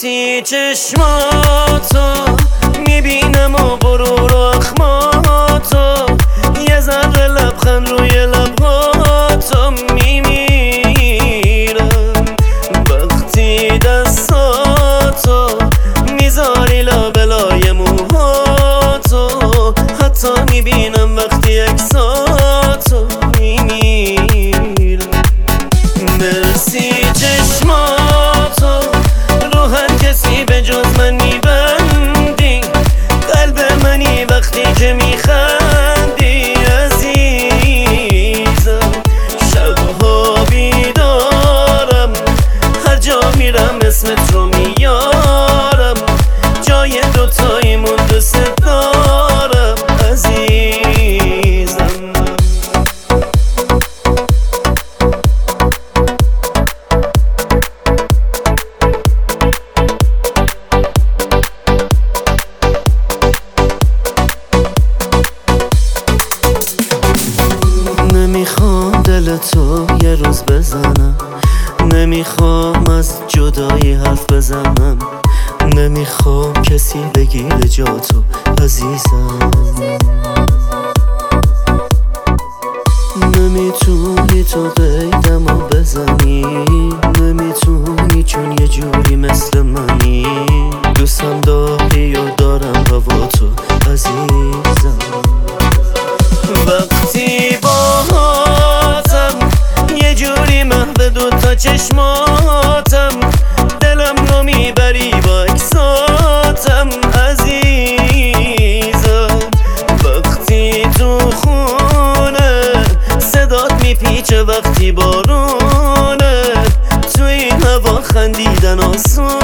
وقتی چشماتو میبینم و غرور و اخماتو، یه ذره لبخند روی لبهاتو میمیرم. وقتی دستاتو میذاری لابلای موهاتو، حتی میبینم وقتی عکساتو میمیرم. مرسی چشماتو رو هر کسی به جز من میبندی، قلب منی وقتی که میخندی عزیزم. شبها بیدارم، هر جا میرم اسمت رو میارم، جای دوتاییمون دوست دارم عزیزم. نمیخوام دل تو یه روز بزنم، نمیخوام از جدایی حرف بزنم، نمیخوام کسی بگیره جاتو عزیزم. نمیتونی تو قیدمو بزنی، نمیتونی چون یه جوری مثل منی، دوستم داری و دارم هوا تو عزیزم. وقتی باهاتم یه جوری محو دوتا چشماتم، دلم رو میبری با عکساتم عزیزم. وقتی تو خونه صدات میپیچه، وقتی بارونه تو این هوا خندیدن آسونه